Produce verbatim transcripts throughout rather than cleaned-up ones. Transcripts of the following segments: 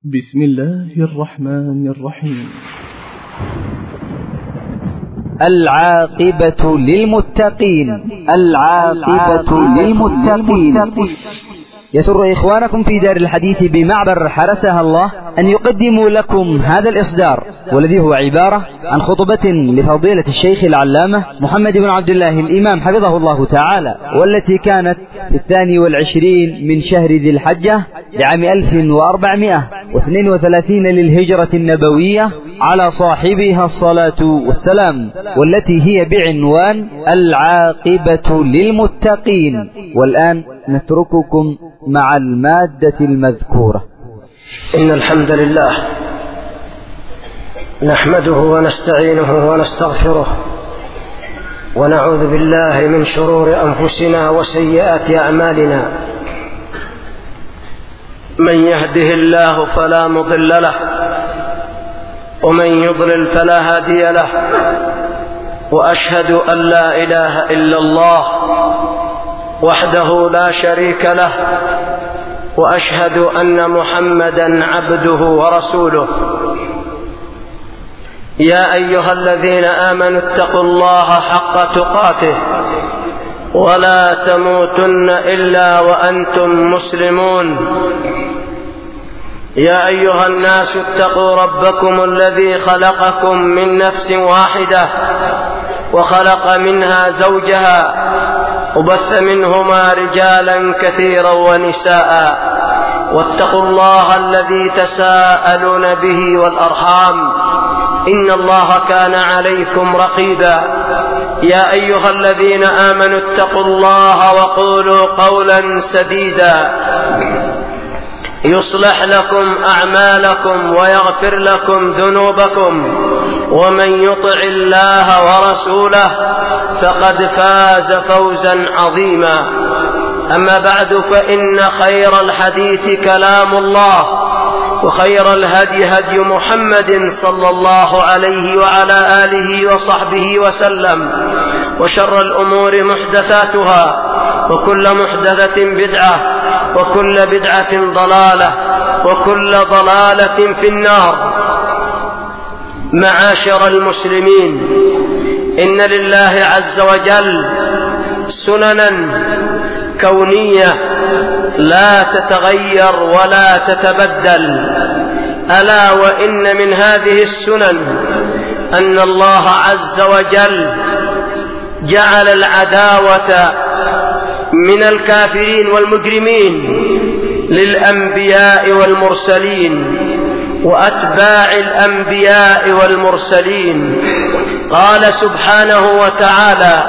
بسم الله الرحمن الرحيم. العاقبة للمتقين. العاقبة للمتقين. يسر إخوانكم في دار الحديث بمعبر حرسها الله أن يقدموا لكم هذا الإصدار، والذي هو عبارة عن خطبة لفضيلة الشيخ العلامة محمد بن عبد الله الإمام حفظه الله تعالى، والتي كانت في الثاني والعشرين من شهر ذي الحجة لعام ألف وأربعمائة واثنين وثلاثين للهجرة النبوية على صاحبها الصلاة والسلام، والتي هي بعنوان العاقبة للمتقين. والآن نترككم مع المادة المذكورة. إن الحمد لله نحمده ونستعينه ونستغفره، ونعوذ بالله من شرور أنفسنا وسيئات أعمالنا. من يهده الله فلا مضل له، ومن يضلل فلا هادي له، وأشهد أن لا إله إلا الله وحده لا شريك له، وأشهد أن محمدا عبده ورسوله. يا أيها الذين آمنوا اتقوا الله حق تقاته ولا تموتن إلا وأنتم مسلمون. يا أيها الناس اتقوا ربكم الذي خلقكم من نفس واحدة وخلق منها زوجها وبث منهما رجالا كثيرا ونساء، واتقوا الله الذي تساءلون به والأرحام إن الله كان عليكم رقيبا. يا أيها الذين آمنوا اتقوا الله وقولوا قولا سديدا يصلح لكم أعمالكم ويغفر لكم ذنوبكم، ومن يطع الله ورسوله فقد فاز فوزا عظيما. أما بعد، فإن خير الحديث كلام الله، وخير الهدي هدي محمد صلى الله عليه وعلى آله وصحبه وسلم، وشر الأمور محدثاتها، وكل محدثة بدعة، وكل بدعة ضلالة، وكل ضلالة في النار. معاشر المسلمين، إن لله عز وجل سننا كونية لا تتغير ولا تتبدل، ألا وإن من هذه السنن أن الله عز وجل جعل العداوة من الكافرين والمجرمين للأنبياء والمرسلين وأتباع الأنبياء والمرسلين. قال سبحانه وتعالى: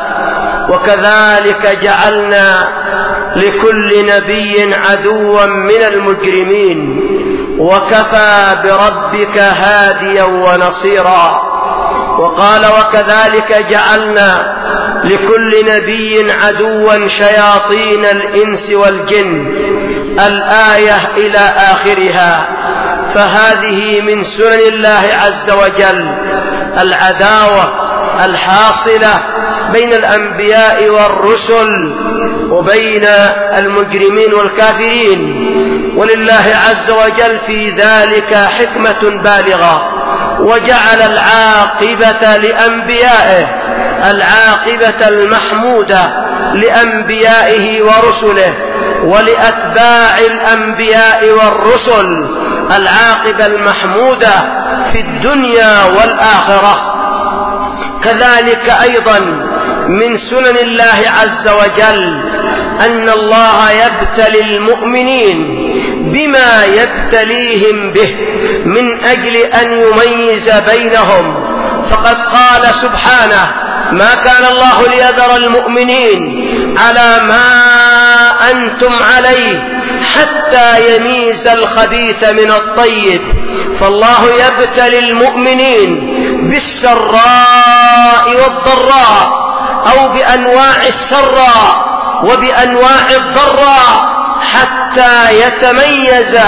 وكذلك جعلنا لكل نبي عدوا من المجرمين وكفى بربك هاديا ونصيرا. وقال: وكذلك جعلنا لكل نبي عدوا شياطين الإنس والجن، الآية إلى آخرها. فهذه من سنن الله عز وجل، العداوة الحاصلة بين الأنبياء والرسل وبين المجرمين والكافرين، ولله عز وجل في ذلك حكمة بالغة، وجعل العاقبة لأنبيائه، العاقبة المحمودة لأنبيائه ورسله، ولأتباع الأنبياء والرسل العاقبة المحمودة في الدنيا والآخرة. كذلك أيضا من سنن الله عز وجل أن الله يبتلي المؤمنين بما يبتليهم به من أجل أن يميز بينهم. فقد قال سبحانه: ما كان الله ليذر المؤمنين على ما أنتم عليه حتى يميز الخبيث من الطيب. فالله يبتلي المؤمنين بالسراء والضراء، أو بأنواع السراء وبأنواع الضراء، حتى يتميز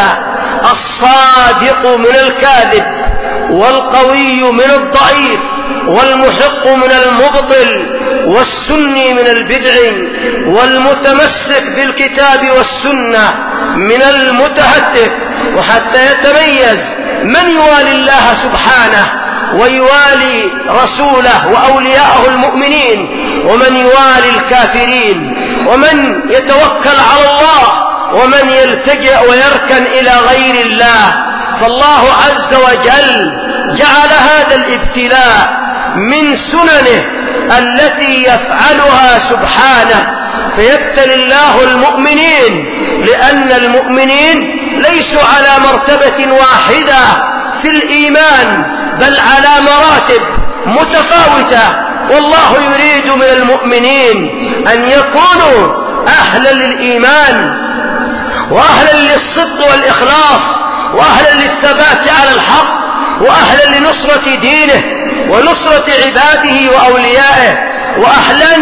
الصادق من الكاذب، والقوي من الضعيف، والمحق من المبطل، والسني من البدع، والمتمسك بالكتاب والسنة من المتهتك، وحتى يتميز من يوالي الله سبحانه ويوالي رسوله وأولياءه المؤمنين، ومن يوالي الكافرين، ومن يتوكل على الله، ومن يلتجئ ويركن إلى غير الله. فالله عز وجل جعل هذا الابتلاء من سننه التي يفعلها سبحانه، فيبتلي الله المؤمنين، لأن المؤمنين ليسوا على مرتبة واحدة في الإيمان، بل على مراتب متفاوتة. والله يريد من المؤمنين أن يكونوا أهلا للإيمان، وأهلا للصدق والإخلاص، وأهلا للثبات على الحق، وأهلا لنصرة دينه ونصرة عباده وأوليائه، وأهلا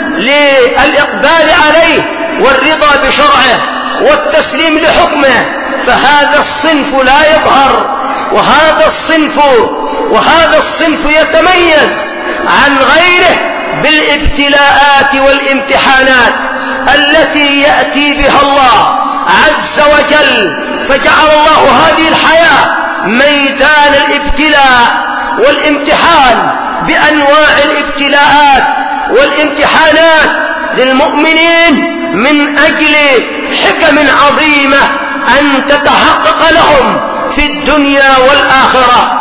للإقبال عليه والرضا بشرعه والتسليم لحكمه. فهذا الصنف لا يظهر، وهذا الصنف وهذا الصنف يتميز عن غيره بالابتلاءات والامتحانات التي يأتي بها الله عز وجل. فجعل الله هذه الحياة ميدان الابتلاء والامتحان بأنواع الابتلاءات والامتحانات للمؤمنين من أجل حكم عظيمة أن تتحقق لهم في الدنيا والآخرة.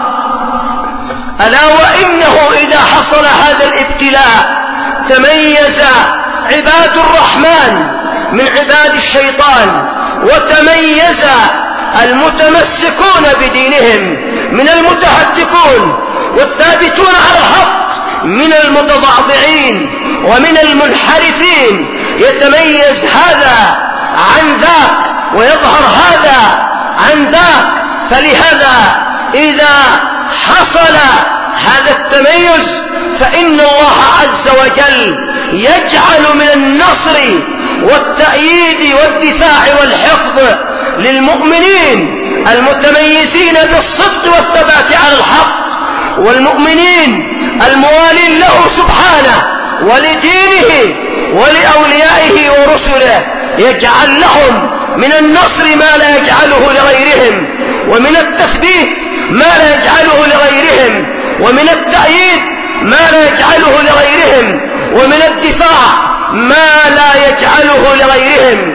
ألا وإنه إذا حصل هذا الابتلاء تميز عباد الرحمن من عباد الشيطان، وتميز المتمسكون بدينهم من المتهتكون، والثابتون على الحق من المتضعضعين ومن المنحرفين. يتميز هذا عن ذاك ويظهر هذا عن ذاك. فلهذا إذا حصل هذا التميز فإن الله عز وجل يجعل من النصر والتأييد والدفاع والحفظ للمؤمنين المتميزين بالصدق والثبات على الحق، والمؤمنين الموالين له سبحانه ولدينه ولأوليائه ورسله. يجعل لهم من النصر ما لا يجعله لغيرهم، ومن التثبيت ما لا يجعله لغيرهم، ومن التأييد ما لا يجعله لغيرهم، ومن الدفاع ما لا يجعله لغيرهم.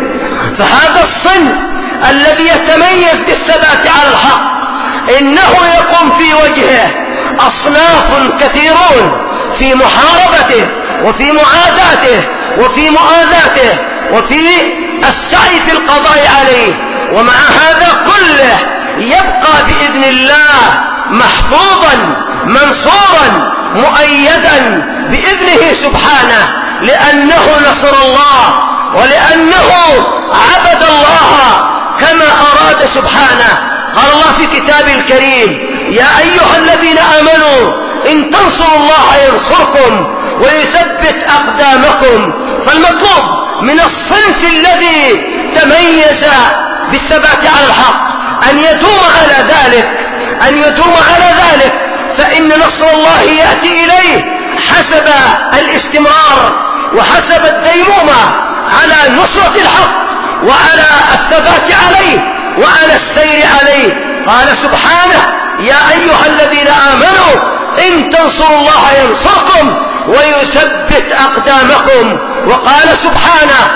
فهذا الصنف الذي يتميز بالثبات على الحق إنه يقوم في وجهه أصناف كثيرون في محاربته وفي معاداته وفي مؤاذاته وفي السعي في القضاء عليه. ومع هذا كله يبقى بإذن الله محفوظا منصورا مؤيدا بإذنه سبحانه، لأنه نصر الله ولأنه عبد الله كما أراد سبحانه. قال الله في كتابه الكريم: يا أيها الذين آمنوا إن تنصروا الله ينصركم ويثبت أقدامكم. فالمطلوب من الصنف الذي تميز بالثبات على الحق أن يدوم على ذلك أن يدوم على ذلك فإن نصر الله يأتي إليه حسب الاستمرار وحسب الديمومة على نصرة الحق وعلى الثبات عليه وعلى السير عليه. قال سبحانه: يا أيها الذين آمنوا إن تنصروا الله ينصركم ويثبت أقدامكم. وقال سبحانه: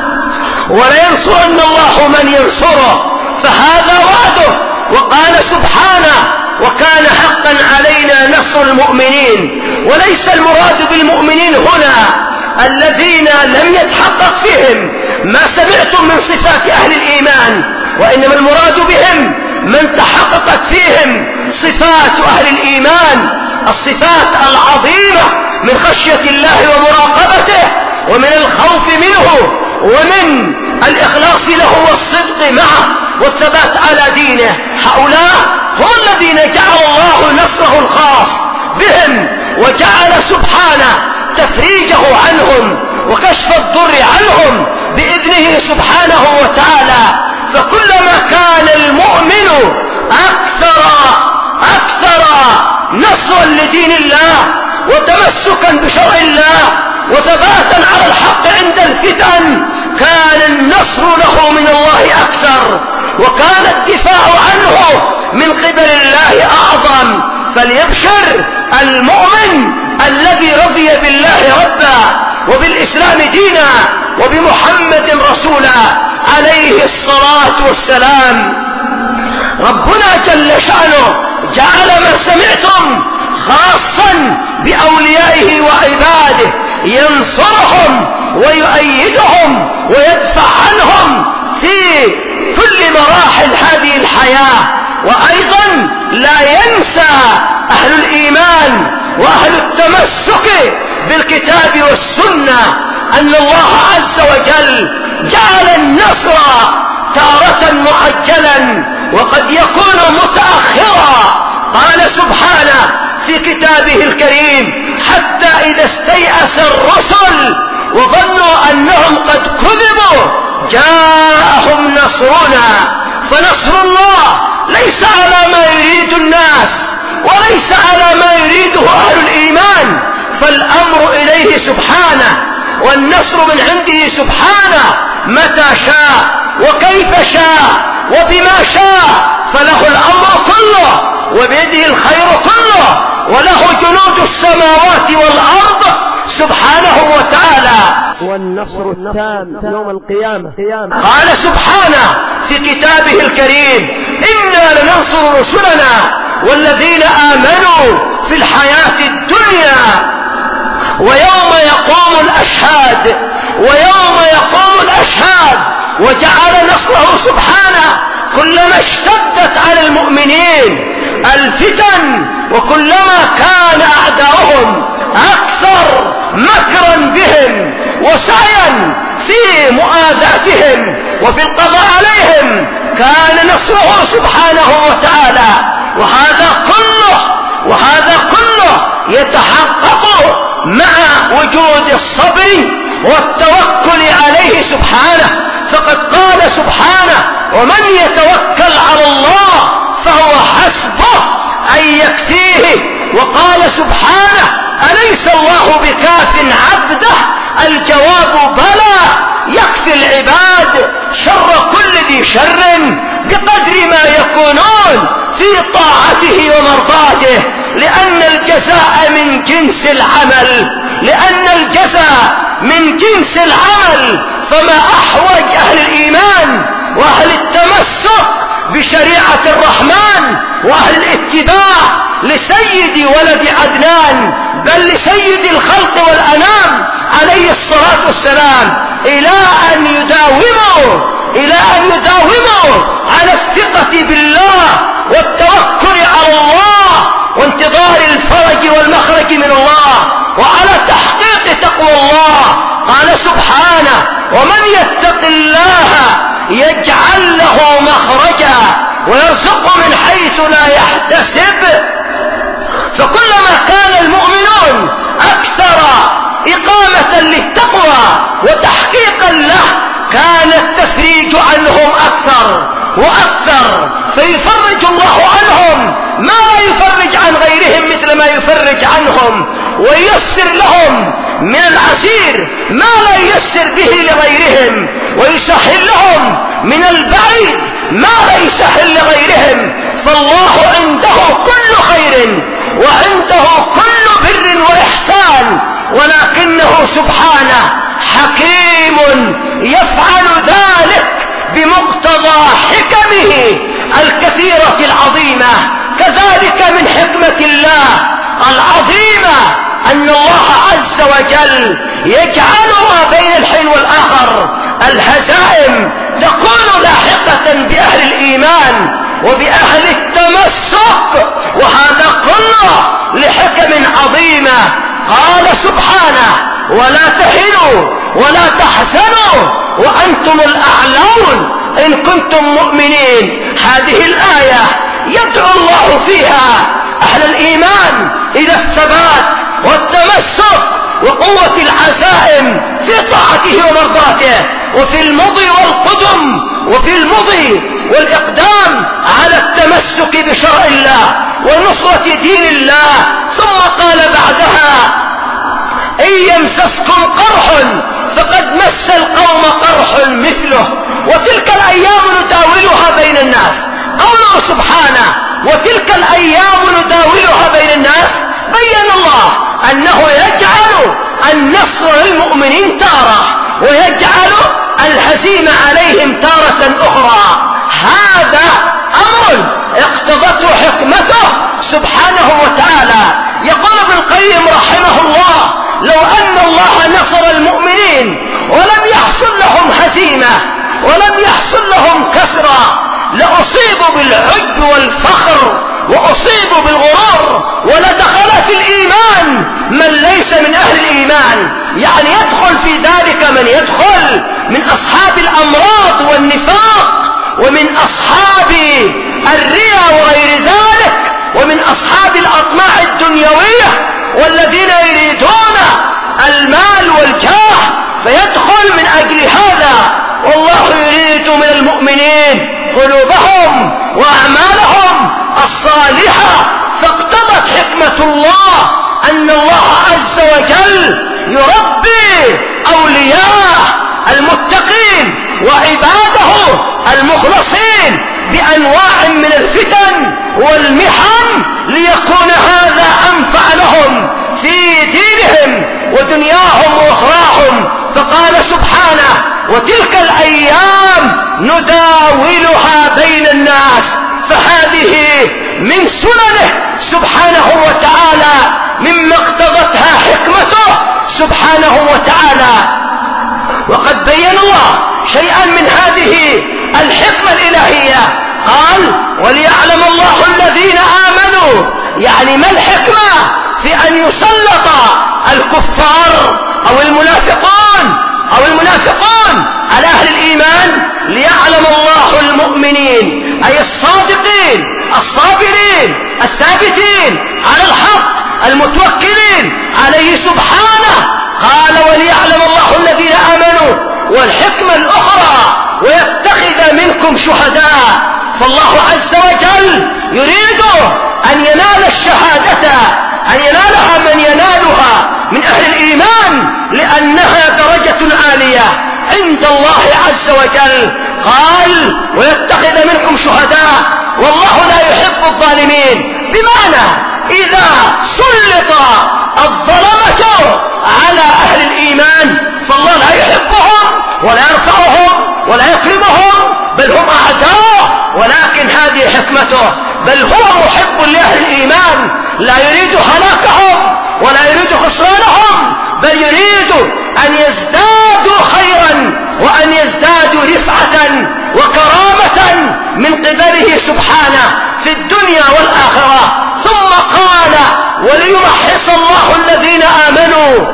ولينصرن الله من ينصره، فهذا وعده. وقال سبحانه: وكان حقا علينا نصر المؤمنين. وليس المراد بالمؤمنين هنا الذين لم يتحقق فيهم ما سمعتم من صفات أهل الإيمان، وإنما المراد بهم من تحققت فيهم صفات أهل الإيمان، الصفات العظيمة من خشية الله ومراقبته ومن الخوف منه ومن الإخلاص له والصدق معه والثبات على دينه. هؤلاء هم الذين جعل الله نصره الخاص بهم، وجعل سبحانه تفريجه عنهم وكشف الضر عنهم بإذنه سبحانه وتعالى. فكلما كان المؤمن أكثر أكثر نصرا لدين الله وتمسكا بشرع الله وثباتا على الحق عند الفتن كان النصر له من الله أكثر. وكان الدفاع عنه من قبل الله أعظم. فليبشر المؤمن الذي رضي بالله ربا وبالإسلام دينا وبمحمد رسولا عليه الصلاة والسلام. ربنا جل شأنه جعل ما سمعتم خاصا بأوليائه وعباده، ينصرهم ويؤيدهم ويدفع عنهم في كل مراحل هذه الحياة. وأيضا لا ينسى أهل الإيمان وأهل التمسك بالكتاب والسنة أن الله عز وجل جعل النصر تارة معجلا وقد يكون متأخرا. قال سبحانه في كتابه الكريم: حتى إذا استيأس الرسل وظنوا أنهم قد كذبوا جاءهم نصرنا. فنصر الله ليس على ما يريد الناس وليس على ما يريده أهل الإيمان، فالأمر إليه سبحانه، والنصر من عنده سبحانه متى شاء وكيف شاء وبما شاء، فله الأمر كله وبيده الخير كله وله جنود السماوات والأرض سبحانه وتعالى، والنصر التام يوم القيامة. قال سبحانه في كتابه الكريم: إنا لننصر رسلنا والذين آمنوا في الحياة الدنيا ويوم يقوم الأشهاد ويوم يقوم الأشهاد. وجعل نصره سبحانه كلما اشتدت على المؤمنين الفتن وكلما كان أعداؤهم أكثر مكرا بهم وسعيا في مؤاذاتهم وفي القضاء عليهم، كان نصره سبحانه وتعالى. وهذا كله وهذا كله يتحقق مع وجود الصبر والتوكل عليه سبحانه. فقد قال سبحانه: ومن يتوكل على الله فهو حسبه أن يكفيه. وقال سبحانه: أليس الله بكاف عبده؟ الجواب: بلى، يكفي العباد شر كل ذي شر بقدر ما يكونون في طاعته ومرضاته، لأن الجزاء من جنس العمل لأن الجزاء من جنس العمل فما أحوج أهل الإيمان وأهل التمسك بشريعة الرحمن وأهل الاتباع لسيد ولد عدنان، بل لسيد الخلق والأنام عليه الصلاة والسلام، إلى أن يداوموا إلى أن يداوموا على الثقة بالله والتوكل على الله وانتظار الفرج والمخرج من الله وعلى تحقيق تقوى الله. قال سبحانه: ومن يتق الله يجعل له مخرجا ويرزقه من حيث لا يحتسب. فكلما كان المؤمنون أكثر إقامة للتقوى وتحقيقا له كان التفريج عنهم أكثر وأكثر، فيفرج الله عنهم ما لا يفرج عن غيرهم مثل ما يفرج عنهم، وييسر لهم من العسير ما لا ييسر به لغيرهم، ويسهل لهم من البعيد ما لا يسهل لغيرهم. فالله عنده كل خير وعنده كل بر وإحسان، ولكنه سبحانه حكيم يفعل ذلك بمقتضى حكمه الكثيرة العظيمة. كذلك من حكمة الله العظيمة أن الله عز وجل يجعل ما بين الحين والآخر الهزائم تكون لاحقة بأهل الإيمان وبأهل التمسك، وهذا كله لحكم عظيمة. قال سبحانه: ولا تهنوا ولا تحزنوا وأنتم الأعلون إن كنتم مؤمنين. هذه الآية يدعو الله فيها أهل الإيمان إلى الثبات والتمسك وقوة العزائم في طاعته ومرضاته، وفي المضي والقدم وفي المضي والإقدام على التمسك بشرع الله ونصرة دين الله. ثم قال بعدها: إن يمسسكم قرح فقد مس القوم قرح مثله، وتلك الأيام نداولها بين الناس. قوله سبحانه وتلك الأيام نداولها بين الناس، بين الله أنه يجعل النصر للمؤمنين تارة ويجعل الهزيمة عليهم تارة أخرى. هذا أمر اقتضته حكمته سبحانه وتعالى. يقول ابن القيم رحمه الله لو أن الله نصر المؤمنين ولم يحصل لهم هزيمة ولم يحصل لهم كسرى لأصيبوا بالعجب والفخر وأصيبوا بالغرور ولدخل في الإيمان من ليس من أهل الإيمان. يعني يدخل في ذلك من يدخل من أصحاب الأمراض والنفاق ومن أصحاب الرياء وغير ذلك ومن أصحاب الأطماع الدنيوية والذين يريدون المال والجاه، فيدخل من أجل هذا. والله يريد من المؤمنين قلوبهم وأعمالهم الصالحة. فاقتضت حكمة الله أن الله عز وجل يربي أولياء المتقين وعباده المخلصين بأنواع من الفتن والمحن ليكون هذا أنفع لهم في دينهم ودنياهم وأخراهم. فقال سبحانه وتلك الأيام نداولها بين الناس، فهذه من سننه سبحانه وتعالى مما اقتضتها حكمته سبحانه وتعالى. وقد بين الله شيئا من هذه الحكمة الإلهية، قال وليعلم الله الذين آمنوا. يعني ما الحكمة في أن يسلط الكفار أو المنافقون أو المنافقون على أهل الإيمان؟ ليعلم الله المؤمنين أي الصادقين الصابرين الثابتين على الحق المتوكلين عليه سبحانه. قال وليعلم الله الذين آمنوا. والحكمة الأخرى ويتخذ منكم شهداء. فالله عز وجل يريد أن ينال الشهادة أن ينالها من ينالها من أهل الإيمان، لأنها درجة عالية عند الله عز وجل. قال ويتخذ منكم شهداء والله لا يحب الظالمين، بمعنى إذا سلط الظلمة على أهل الإيمان فالله لا يحبهم ولا يرفعهم ولا يكرمهم، بل هم أعداء. ولكن هذه حكمته، بل هو محب لأهل الإيمان، لا يريد هلاكهم ولا يريد خسرانهم، بل يريد أن يزدادوا خيرا وأن يزدادوا رفعة وكرامة من قبله سبحانه في الدنيا والآخرة. ثم قال وليمحص الله الذين آمنوا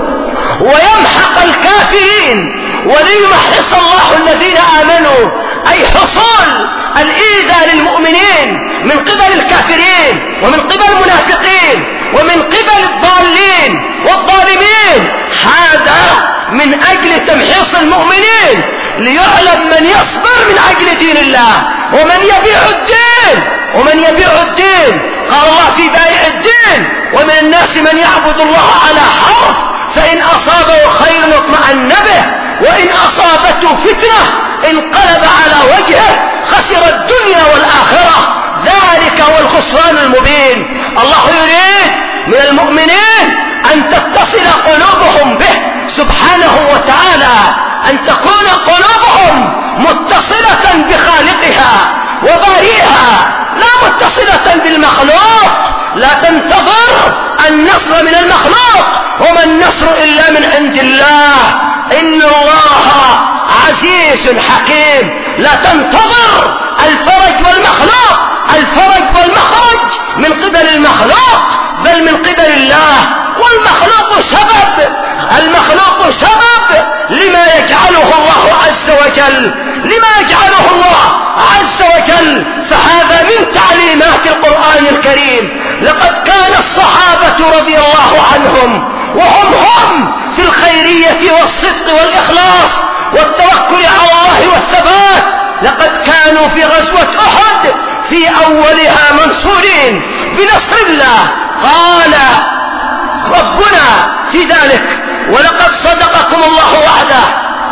ويمحق الكافرين. وليمحص الله الذين آمنوا أي حصول الإيذاء للمؤمنين من قبل الكافرين ومن قبل المنافقين ومن قبل الضالين والظالمين، هذا من أجل تمحيص المؤمنين ليعلم من يصبر من أجل دين الله ومن يبيع الدين ومن يبيع الدين. قال الله في بائع الدين ومن الناس من يعبد الله على حرف فإن أصابه خير اطمأن به وإن أصابته فتنة انقلب على وجهه خسر الدنيا والآخرة، ذلك هو الخسران المبين. الله يريد من المؤمنين أن تتصل قلوبهم به سبحانه وتعالى، أن تكون قلوبهم متصلة بخالقها وبارئها لا متصلة بالمخلوق. لا تنتظر النصر من المخلوق، وما النصر إلا من عند الله. إن الله عزيز حكيم. لا تنتظر الفرج والمخلوق الفرج والمخرج من قبل المخلوق، بل من قبل الله. والمخلوق سبب المخلوق سبب لما يجعله الله عز وجل لما يجعله الله عز وجل. فهذا من تعليمات القرآن الكريم. لقد كان الصحابة رضي الله عنهم وهم هم في الخيرية والصدق والإخلاص والتوكل على الله والثبات. لقد كانوا في غزوة أحد في أولها منصورين بنصر الله. قال ربنا في ذلك ولقد صدقكم الله وعده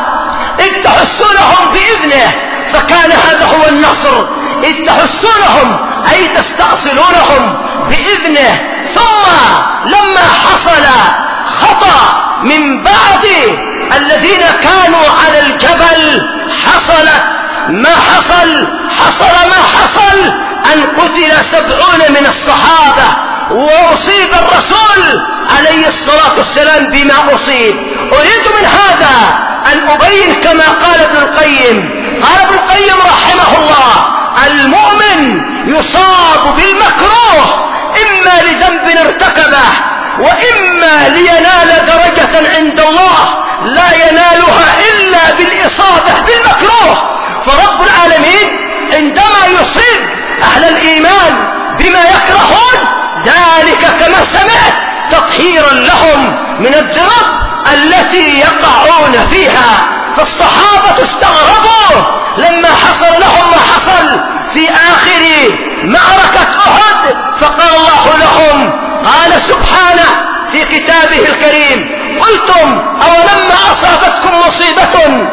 إذ تحسونهم بإذنه، فكان هذا هو النصر، إذ تحسونهم أي تستأصلونهم بإذنه. ثم لما حصل خطأ من بعض الذين كانوا على الجبل حصلت ما حصل حصل ما حصل أن قتل سبعون من الصحابة، وأصيب الرسول عليه الصلاة والسلام بما أصيب. أريد من هذا أن أبين كما قال ابن القيم، قال ابن القيم رحمه الله: المؤمن يصاب بالمكروه إما لذنب ارتكبه وإما لينال درجة عند الله لا ينالها إلا بالإصابة بالمكروه. فرب العالمين عندما يصيب أهل الإيمان بما يكرهون ذلك كما سمعت تطهيرا لهم من الذنوب التي يقعون فيها. فالصحابة استغربوا لما حصل لهم ما حصل في آخر معركة أحد، فقال الله لهم، قال سبحانه في كتابه الكريم: قلتم أولما أصابتكم مصيبة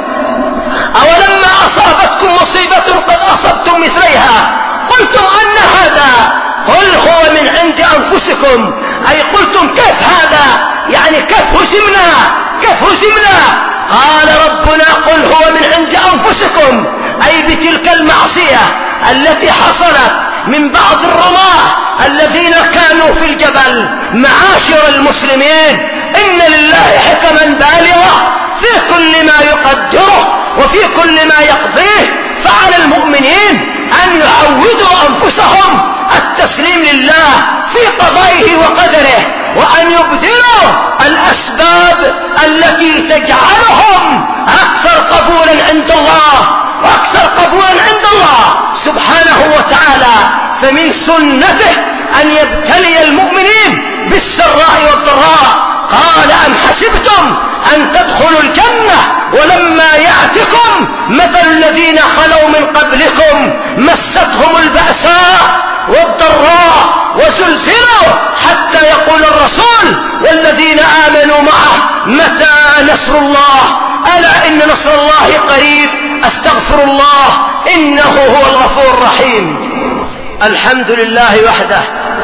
أولما أصابتكم مصيبة قد أصبتم مثليها قلتم أن هذا، قل هو من عند أنفسكم. أي قلتم كيف هذا، يعني كيف هزمنا كيف هزمنا قال ربنا: قل هو من عند أنفسكم، أي بتلك المعصية التي حصلت من بعض الرماة الذين كانوا في الجبل. معاشر المسلمين، إن لله حكما بالغة في كل ما يقدره وفي كل ما يقضيه، فعلى المؤمنين أن يعودوا أنفسهم التسليم لله في قضائه وقدره، وأن يبذلوا الأسباب التي تجعلهم أكثر قبولا عند الله وأكثر قبولا عند الله سبحانه وتعالى. فمن سنته أن يبتلي المؤمنين بالسراء والضراء. قال: أم حسبتم أن تدخلوا الجنة ولما يأتكم مثل الذين خلوا من قبلكم مستهم البأساء والضراء وزلزلوا حتى يقول الرسول والذين آمنوا معه متى نصر الله، ألا إن نصر الله قريب. أستغفر الله إنه هو الغفور الرحيم. الحمد لله وحده،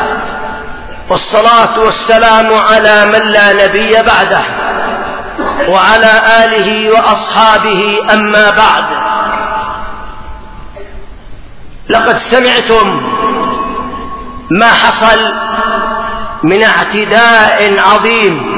والصلاة والسلام على من لا نبي بعده، وعلى آله وأصحابه. أما بعد، لقد سمعتم ما حصل من اعتداء عظيم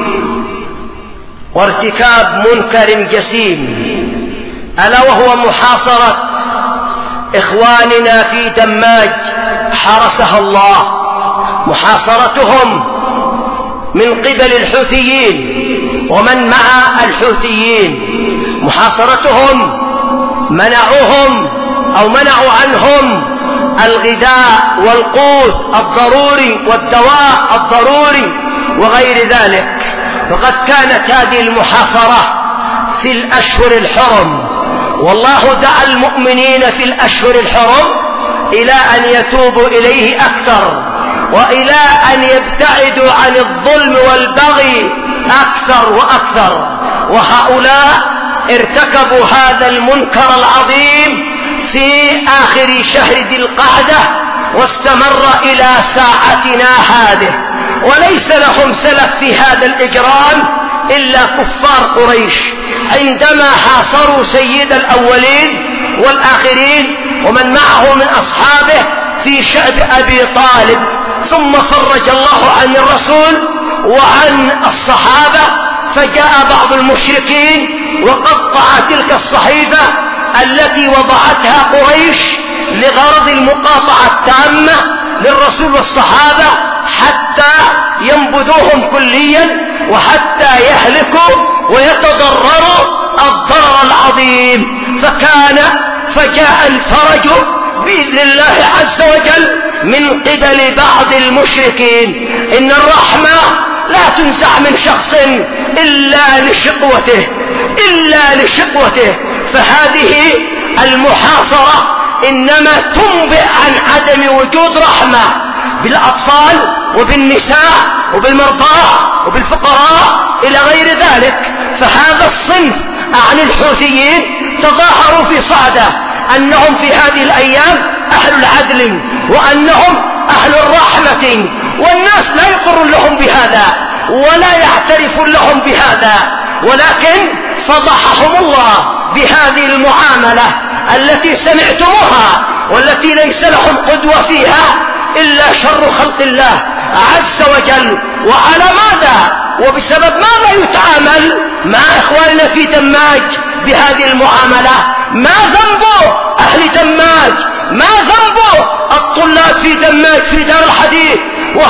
وارتكاب منكر جسيم، ألا وهو محاصرة إخواننا في دماج حرسها الله، محاصرتهم من قبل الحوثيين ومن مع الحوثيين. محاصرتهم منعوهم أو منعوا عنهم الغذاء والقوت الضروري والدواء الضروري وغير ذلك. وقد كانت هذه المحاصرة في الأشهر الحرم، والله دعا المؤمنين في الأشهر الحرم إلى أن يتوبوا إليه أكثر، وإلى أن يبتعدوا عن الظلم والبغي أكثر وأكثر. وهؤلاء ارتكبوا هذا المنكر العظيم في آخر شهر ذي القعدة، واستمر إلى ساعتنا هذه، وليس لهم سلف في هذا الإجرام إلا كفار قريش عندما حاصروا سيد الأولين والآخرين ومن معه من أصحابه في شعب أبي طالب. ثم فرج الله عن الرسول وعن الصحابة، فجاء بعض المشركين وقطع تلك الصحيفة التي وضعتها قريش لغرض المقاطعة التامة للرسول والصحابة حتى ينبذوهم كليا وحتى يهلكوا ويتضرروا الضرر العظيم. فكان فجاء الفرج بإذن الله عز وجل من قبل بعض المشركين. إن الرحمة لا تنزع من شخص إلا لشقوته إلا لشقوته. فهذه المحاصرة إنما تنبئ عن عدم وجود رحمة بالأطفال وبالنساء وبالمرضى وبالفقراء إلى غير ذلك. فهذا الصنف عن الحوثيين تظاهروا في صعدة أنهم في هذه الأيام أهل العدل وأنهم أهل الرحمة، والناس لا يقر لهم بهذا ولا يعترف لهم بهذا، ولكن فضحهم الله بهذه المعاملة التي سمعتموها والتي ليس لهم قدوة فيها إلا شر خلق الله عز وجل. وعلى ماذا وبسبب ماذا يتعامل مع إخواننا في دماج بهذه المعاملة؟ ما ذنب أهل دماج؟ ما ذنب الطلاب في دماج في دار الحديث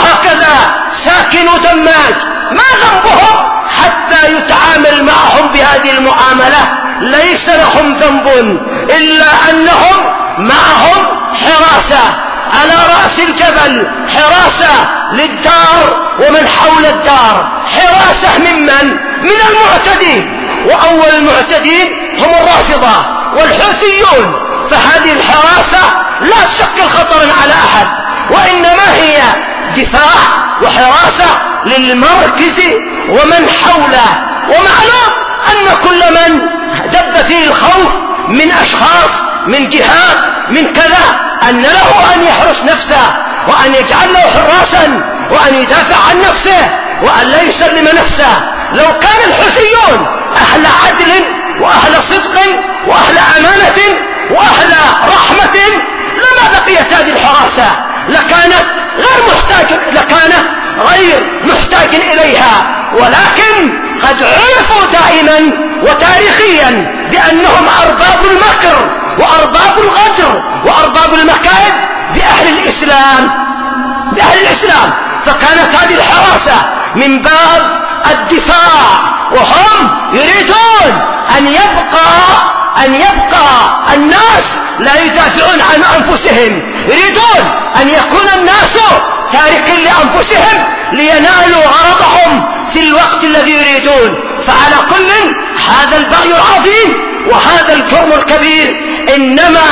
وهكذا ساكنوا دماج؟ ما ذنبهم حتى يتعامل معهم بهذه المعاملة؟ ليس لهم ذنب إلا أنهم معهم حراسة على رأس الجبل، حراسة للدار ومن حول الدار، حراسة ممن؟ من المعتدين، وأول المعتدين هم الرافضة والحوثيون. فهذه الحراسة لا تشكل خطرا على أحد، وإنما هي دفاع وحراسة للمركز ومن حوله. ومعلوم أن كل من دب فيه الخوف من أشخاص من جهات من كذا أن له أن يحرس نفسه وأن يجعل له حراسا وأن يدافع عن نفسه وأن لا يسلم نفسه. لو كان الحوثيون أهل عدل وأهل صدق وأهل أمانة وأهل رحمة لما بقيت هذه الحراسة، لكانت غير محتاج لكانت غير محتاج إليها. ولكن قد عرفوا دائما وتاريخيا بأنهم أرباب المكر وأرباب الغدر وأرباب المكائد بأهل الإسلام بأهل الإسلام فكانت هذه الحراسة من باب الدفاع، وهم يريدون أن يبقى أن يبقى الناس لا يدافعون عن أنفسهم، يريدون أن يكون الناس تاركين لأنفسهم لينالوا غرضهم في الوقت الذي يريدون. فعلى كل هذا البغي العظيم وهذا الجرم الكبير إنما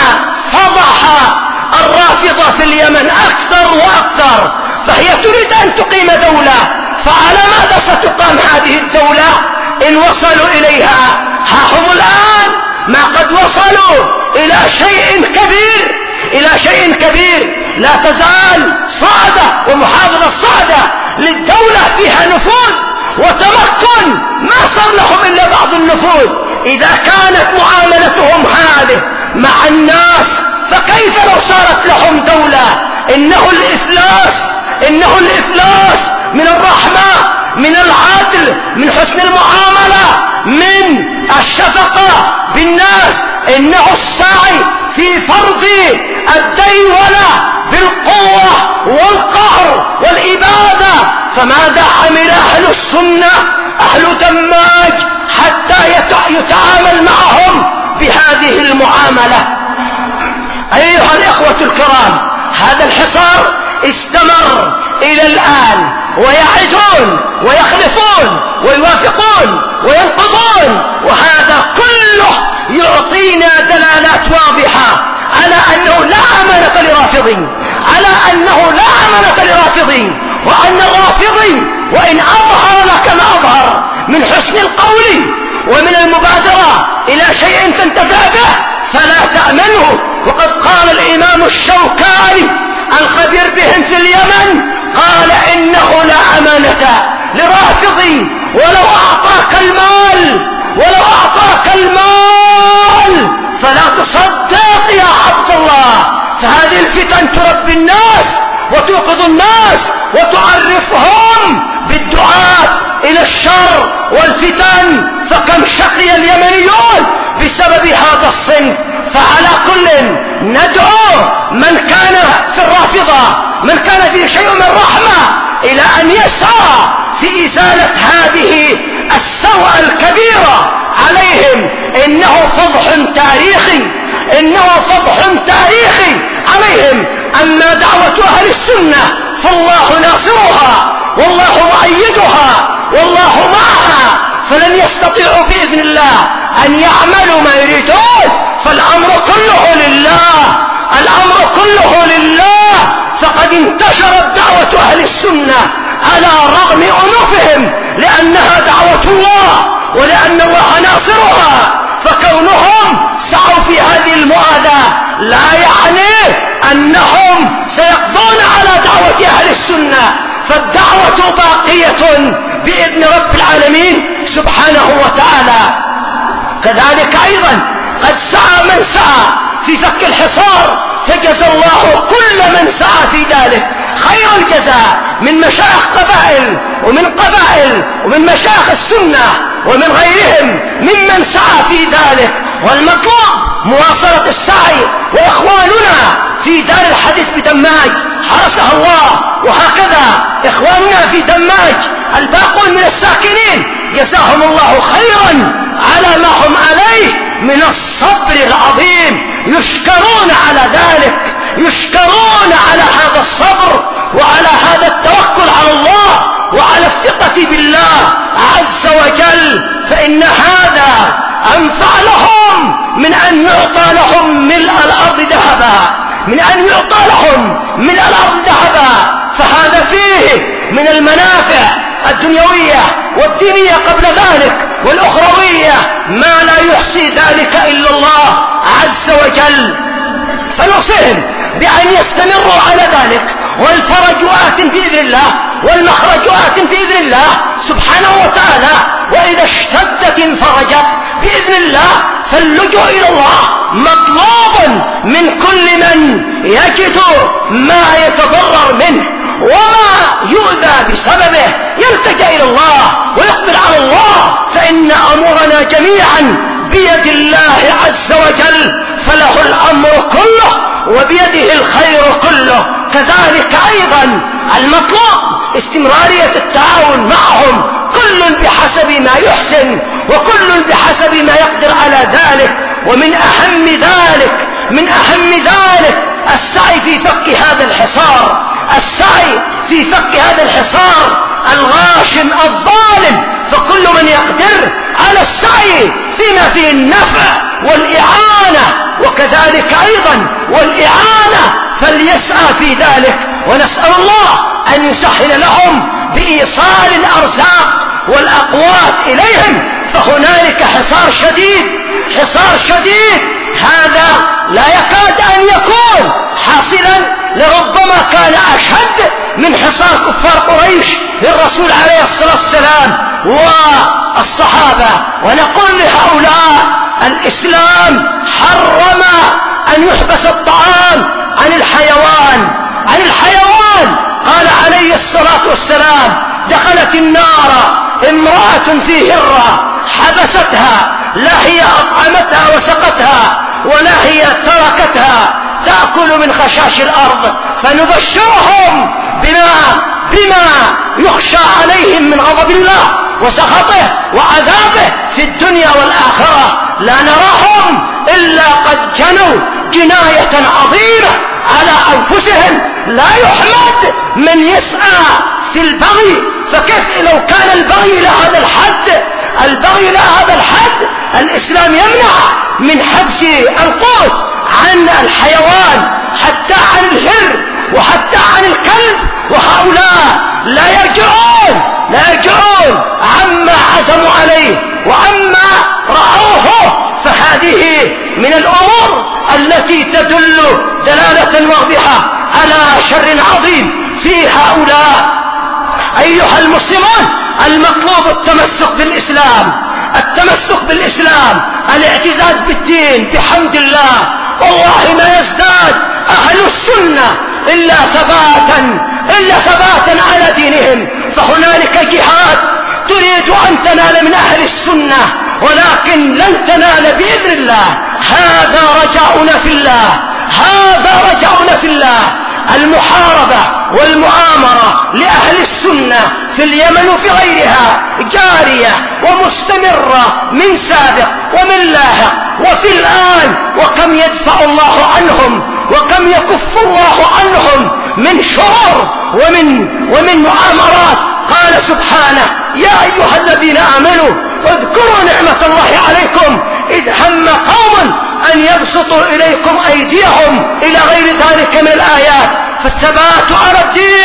فضح الرافضة في اليمن أكثر وأكثر، فهي تريد أن تقيم دولة. فعلى ماذا ستقام هذه الدولة إن وصلوا إليها؟ ها هم الآن ما قد وصلوا إلى شيء كبير إلى شيء كبير. لا تزال صعدة ومحافظة صعدة للدولة فيها نفوذ وتمكن، ما صار لهم إلا بعض النفوذ. إذا كانت معاملتهم هذه مع الناس فكيف لو صارت لهم دولة؟ إنه الإفلاس إنه الإفلاس من الرحمة، من العدل، من حسن المعاملة، من الشفقة بالناس، إنه السعي في فرض الديولة بالقوة والقهر والإبادة. فماذا عمل أهل السنة أهل دماج حتى يتعامل معهم بهذه المعاملة؟ أيها الإخوة الكرام، هذا الحصار استمر إلى الآن، ويعدون ويخلفون ويوافقون وينقضون، وهذا كله يعطينا دلالات واضحة على أنه لا أمانة لرافضين، على أنه لا أمانة لرافضين، وأن الرافضي وإن أظهر لك ما أظهر من حسن القول ومن المبادرة إلى شيء تنتفع به فلا تأمنه. وقد قال الإمام الشوكاني الخبير بهم في اليمن، قال إنه لا أمانة لرافضي ولو أعطاك المال ولو أعطاك المال فلا تصدق يا عبد الله. فهذه الفتن تربي الناس وتوقظ الناس وتعرفهم بالدعاء إلى الشر والفتن. فكم شقي اليمنيون بسبب هذا الصنف. فعلى كل ندعو من كان في الرافضة، من كان فيه شيء من رحمة، إلى أن يسعى في إزالة هذه السوء الكبيرة عليهم. إنه فضح تاريخي إنه فضح تاريخي عليهم. أما دعوة أهل السنة فالله ناصرها والله مؤيدها والله معها، فلن يستطيعوا بإذن الله أن يعملوا ما يريدون. فالأمر كله لله الأمر كله لله. فقد انتشرت دعوة أهل السنة على رغم أنوفهم، لأنها دعوة الله ولأن الله ناصرها. فكونهم سعوا في هذه المؤاذاة لا يعني أنهم سيقضون على دعوة أهل السنة، فالدعوة باقية بإذن رب العالمين سبحانه وتعالى. كذلك أيضا قد سعى من سعى في فك الحصار، فجزى الله كل من سعى في ذلك خير الجزاء من مشايخ قبائل ومن قبائل ومن مشايخ السنة ومن غيرهم ممن سعى في ذلك. والمطلوب مواصلة السعي. وإخواننا في دار الحديث بدماج حرسها الله، وهكذا إخواننا في دماج الباقون من الساكنين جزاهم الله خيرا على ما هم عليه من الصبر العظيم، يشكرون على ذلك، يشكرون على هذا الصبر وعلى هذا التوكل على الله وعلى الثقة بالله عز وجل، فإن هذا أنفع لهم من أن يعطى لهم ملء الأرض ذهبا، من أن يعطى لهم ملء الأرض ذهبا. فهذا فيه من المنافع الدنيوية والدينية قبل ذلك والأخروية ما لا يحصي ذلك إلا الله عز وجل. فنصهم بأن يستمروا على ذلك، والفرج آت بإذن الله والمخرج آت بإذن الله سبحانه وتعالى. وإذا اشتدت انفرجت بإذن الله، فاللجوء إلى الله مطلوب من كل من يجد ما يتضرر منه وما يؤذى بسببه، يلتجأ إلى الله ويقبل على الله، فإن أمورنا جميعا بيد الله عز وجل، فله الأمر كله وبيده الخير كله. كذلك أيضا المطلوب استمرارية التعاون معهم، كل بحسب ما يحسن وكل بحسب ما يقدر على ذلك. ومن أهم ذلك من أهم ذلك السعي في فك هذا الحصار، السعي في فك هذا الحصار الغاشم الظالم. فكل من يقدر على السعي فيما فيه النفع والإعانة وكذلك أيضا والإعانة فليسعى في ذلك. ونسأل الله أن يسهل لهم بإيصال الأرزاق والأقوات إليهم، فهنالك حصار شديد، حصار شديد هذا لا يكاد أن يكون حاصلا، لربما كان أشد من حصار كفار قريش للرسول عليه الصلاة والسلام والصحابة. ونقول لهؤلاء الإسلام حرم أن يحبس الطعام عن الحيوان، عن الحيوان. قال عليه الصلاة والسلام: دخلت النار امرأة في هرة حبستها، لا هي أطعمتها وسقتها ولا هي تركتها تأكل من خشاش الأرض. فنبشرهم بما, بما يخشى عليهم من غضب الله وسخطه وعذابه في الدنيا والآخرة. لا نراهم إلا قد جنوا جناية عظيمة على أنفسهم. لا يحمد من يسعى في البغي، فكيف لو كان البغي إلى هذا الحد، البغي إلى هذا الحد الإسلام يمنع من حبس القوت عن الحيوان حتى عن الهر وحتى عن الكلب، وهؤلاء لا يرجعون لا يرجعون عما عزموا عليه وعما رأوه. فهذه من الأمور التي تدل دلالة واضحة على شر عظيم في هؤلاء. أيها المسلمون، المطلوب التمسك بالإسلام، التمسك بالإسلام، الاعتزاز بالدين بحمد الله. والله ما يزداد أهل السنة إلا ثباتا إلا ثباتا على دينهم. فهنالك جهاد تريد أن تنال من أهل السنة، ولكن لن تنال بإذن الله. هذا رجاؤنا في الله، هذا رجاؤنا في الله. المحاربة والمؤامرة لأهل السنة في اليمن وفي غيرها جارية ومستمرة من سابق ومن لاحق وفي الآن. وكم يدفع الله عنهم وكم يكف الله عنهم من شرور ومن, ومن مؤامرات. قال سبحانه: يا أيها الذين آمنوا اذكروا نعمة الله عليكم إذ هم قوم أن يبسطوا إليكم أيديهم إلى غير ذلك من الآيات. فالثبات على الدين،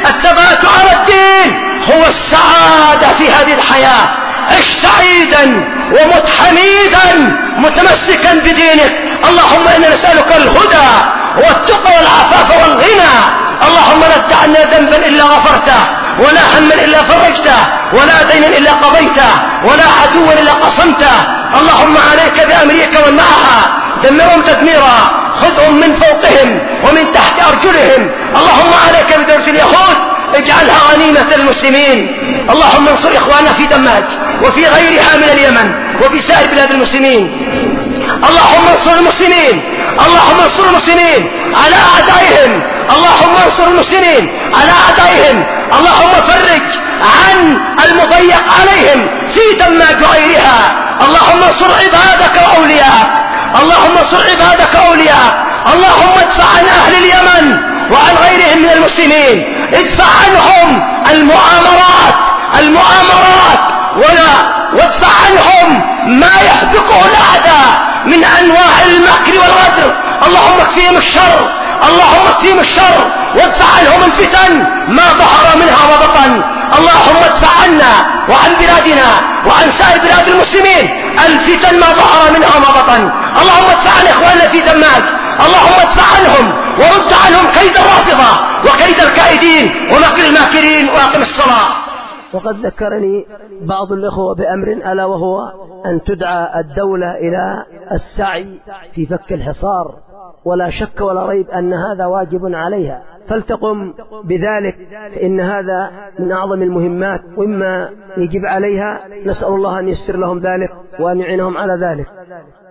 الثبات على الدين هو السعادة في هذه الحياة. عش سعيدا ومت حميدا متمسكا بدينك. اللهم إنا نسألك الهدى والتقى والعفاف والغنى. اللهم لا تدع عنا ذنبا إلا غفرته، ولا هما إلا فرجته، ولا دينا إلا قضيته، ولا عدوا إلا قصمته. اللهم عليك بأمريكا ومن معها، دمرهم تدميرا، خذهم من فوقهم ومن تحت أرجلهم. اللهم عليك بدولة اليهود، اجعلها غنيمة للمسلمين. اللهم انصر إخواننا في دماج وفي غيرها من اليمن وفي سائر بلاد المسلمين. اللهم انصر المسلمين، اللهم انصر المسلمين على أعدائهم، اللهم انصر المسلمين على أعدائهم. اللهم فرج عن المضيق عليهم في دماج وغيرها. اللهم انصر عبادك وأولياءك، اللهم انصر عبادك وأولياءك. اللهم ادفع عن أهل اليمن وعن غيرهم من المسلمين، ادفع عنهم المؤامرات المؤامرات ولا وادفع عنهم ما يحبكه الأعداء من أنواع المكر والغدر. اللهم اكفيهم الشر، اللهم اكفيهم الشر، وادفع عنهم الفتن ما ظهر منها وبطن. اللهم ادفع عنا وعن بلادنا وعن سائر بلاد المسلمين الفتن ما ظهر منها وما بطن. اللهم ادفع عن إخواننا في دماج، اللهم ادفع عنهم ورد عنهم كيد الرافضة وكيد الكائدين ومكر الماكرين، وأقم الصلاة. وقد ذكرني بعض الإخوة بأمر ألا وهو أن تدعى الدولة إلى السعي في فك الحصار، ولا شك ولا ريب أن هذا واجب عليها، فلتقم بذلك، إن هذا من أعظم المهمات وإما يجب عليها. نسأل الله أن يسر لهم ذلك وأن يعينهم على ذلك.